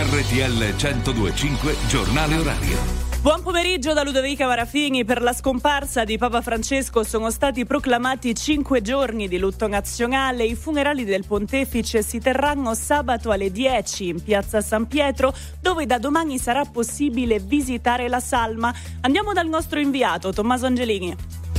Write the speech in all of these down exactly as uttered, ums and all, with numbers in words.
R T L centodue e cinque Giornale Orario. Buon pomeriggio da Ludovica Marafini. Per la scomparsa di Papa Francesco sono stati proclamati cinque giorni di lutto nazionale. I funerali del pontefice si terranno sabato alle dieci in piazza San Pietro, dove da domani sarà possibile visitare la salma. Andiamo dal nostro inviato Tommaso Angelini.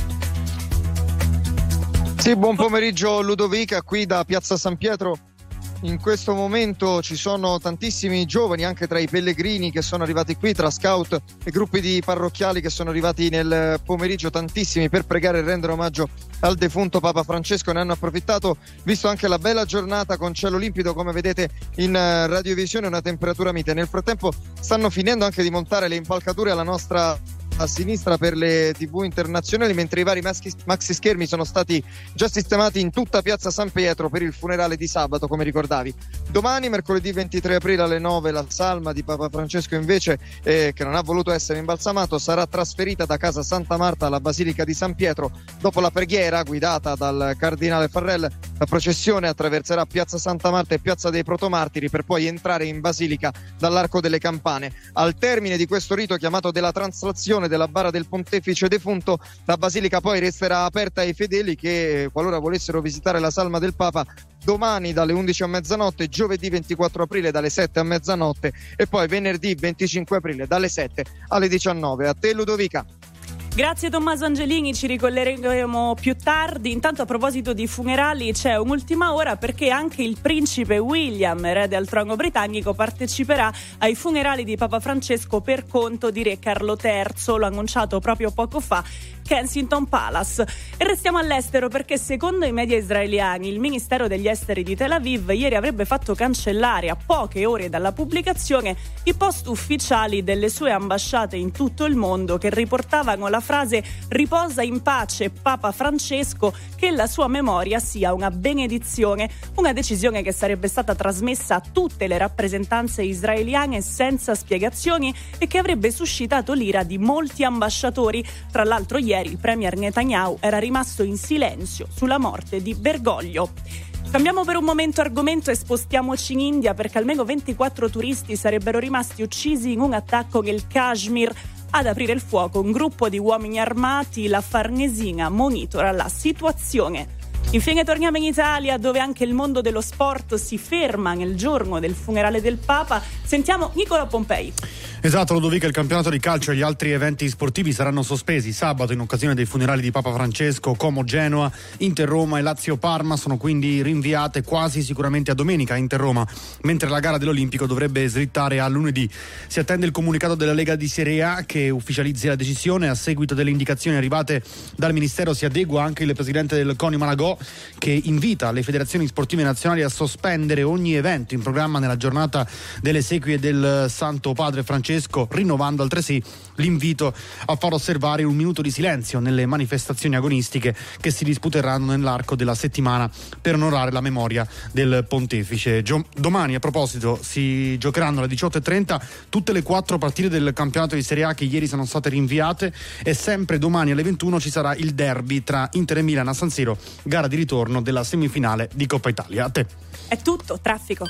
Sì, buon pomeriggio Ludovica, qui da piazza San Pietro. In questo momento ci sono tantissimi giovani, anche tra i pellegrini che sono arrivati qui, tra scout e gruppi di parrocchiali che sono arrivati nel pomeriggio, tantissimi, per pregare e rendere omaggio al defunto Papa Francesco. Ne hanno approfittato, visto anche la bella giornata con cielo limpido, come vedete in radiovisione, una temperatura mite. Nel frattempo stanno finendo anche di montare le impalcature alla nostra a sinistra per le tivù internazionali, mentre i vari maxi, maxi schermi sono stati già sistemati in tutta piazza San Pietro per il funerale di sabato, come ricordavi. Domani, mercoledì ventitré aprile alle nove, la salma di Papa Francesco invece, eh, che non ha voluto essere imbalsamato, sarà trasferita da casa Santa Marta alla Basilica di San Pietro. Dopo la preghiera guidata dal cardinale Farrell, la processione attraverserà piazza Santa Marta e piazza dei Protomartiri per poi entrare in Basilica dall'Arco delle Campane. Al termine di questo rito, chiamato della traslazione della bara del pontefice defunto, la basilica poi resterà aperta ai fedeli che, qualora volessero visitare la salma del Papa, domani dalle undici a mezzanotte, giovedì ventiquattro aprile dalle sette a mezzanotte e poi venerdì venticinque aprile dalle sette alle diciannove. A te Ludovica. Grazie Tommaso Angelini, ci ricollegheremo più tardi. Intanto, a proposito di funerali, c'è un'ultima ora perché anche il principe William, erede al trono britannico, parteciperà ai funerali di Papa Francesco per conto di re Carlo terzo, l'ha annunciato proprio poco fa Kensington Palace. E restiamo all'estero perché, secondo i media israeliani, il Ministero degli Esteri di Tel Aviv ieri avrebbe fatto cancellare a poche ore dalla pubblicazione i post ufficiali delle sue ambasciate in tutto il mondo che riportavano la frase "riposa in pace Papa Francesco, che la sua memoria sia una benedizione", una decisione che sarebbe stata trasmessa a tutte le rappresentanze israeliane senza spiegazioni e che avrebbe suscitato l'ira di molti ambasciatori. Tra l'altro, ieri il premier Netanyahu era rimasto in silenzio sulla morte di Bergoglio. Cambiamo per un momento argomento e spostiamoci in India perché almeno ventiquattro turisti sarebbero rimasti uccisi in un attacco nel Kashmir. Ad aprire il fuoco un gruppo di uomini armati, la Farnesina monitora la situazione. Infine torniamo in Italia, dove anche il mondo dello sport si ferma nel giorno del funerale del Papa. Sentiamo Nicola Pompei. Esatto, Ludovica, il campionato di calcio e gli altri eventi sportivi saranno sospesi sabato in occasione dei funerali di Papa Francesco. Como-Genoa, Inter-Roma e Lazio-Parma sono quindi rinviate quasi sicuramente a domenica a Inter-Roma, mentre la gara dell'Olimpico dovrebbe slittare a lunedì. Si attende il comunicato della Lega di Serie A che ufficializzi la decisione. A seguito delle indicazioni arrivate dal Ministero si adegua anche il presidente del CONI Malagò, che invita le federazioni sportive nazionali a sospendere ogni evento in programma nella giornata delle esequie del Santo Padre Francesco, rinnovando altresì l'invito a far osservare un minuto di silenzio nelle manifestazioni agonistiche che si disputeranno nell'arco della settimana per onorare la memoria del pontefice. Gio- domani, a proposito, si giocheranno alle diciotto e trenta tutte le quattro partite del campionato di Serie A che ieri sono state rinviate, e sempre domani alle ventuno ci sarà il derby tra Inter e Milan a San Siro, gara di ritorno della semifinale di Coppa Italia. A te. È tutto, traffico.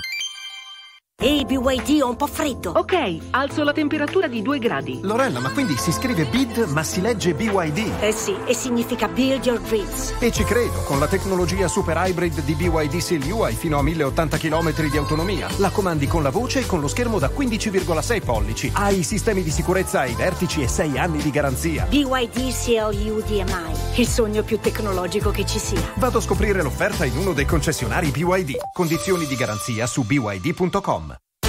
Ehi, B Y D, ho un po' freddo. Ok, alzo la temperatura di due gradi. Lorella, ma quindi si scrive B I D ma si legge B Y D? Eh sì, e significa Build Your Dreams. E ci credo, con la tecnologia super hybrid di B Y D C L U hai fino a mille ottanta chilometri di autonomia. La comandi con la voce e con lo schermo da quindici virgola sei pollici. Hai i sistemi di sicurezza ai vertici e sei anni di garanzia. B Y D C L U D M I, il sogno più tecnologico che ci sia. Vado a scoprire l'offerta in uno dei concessionari B Y D. Condizioni di garanzia su b y d punto com.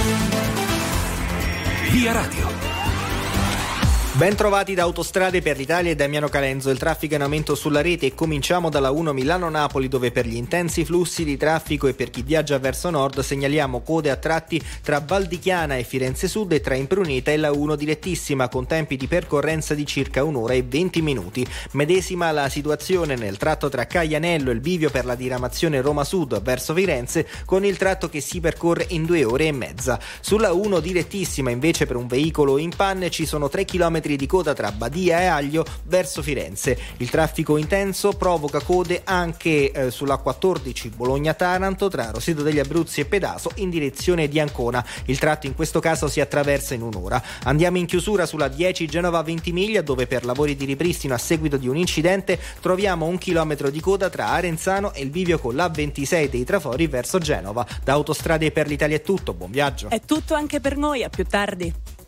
Via Radio. Ben trovati da Autostrade per l'Italia e Damiano Calenzo. Il traffico è in aumento sulla rete e cominciamo dalla uno Milano-Napoli, dove per gli intensi flussi di traffico e per chi viaggia verso nord segnaliamo code a tratti tra Val di Chiana e Firenze Sud e tra Impruneta e la uno direttissima con tempi di percorrenza di circa un'ora e venti minuti. Medesima la situazione nel tratto tra Caianello e il bivio per la diramazione Roma Sud verso Firenze, con il tratto che si percorre in due ore e mezza. Sulla uno direttissima invece per un veicolo in panne ci sono tre chilometri chilometri di coda tra Badia e Aglio verso Firenze. Il traffico intenso provoca code anche eh, sulla quattordici Bologna-Taranto tra Roseto degli Abruzzi e Pedaso in direzione di Ancona. Il tratto in questo caso si attraversa in un'ora. Andiamo in chiusura sulla dieci Genova-Ventimiglia, dove per lavori di ripristino a seguito di un incidente troviamo un chilometro di coda tra Arenzano e il bivio con l'A ventisei dei Trafori verso Genova. Da Autostrade per l'Italia è tutto, buon viaggio. È tutto anche per noi, a più tardi.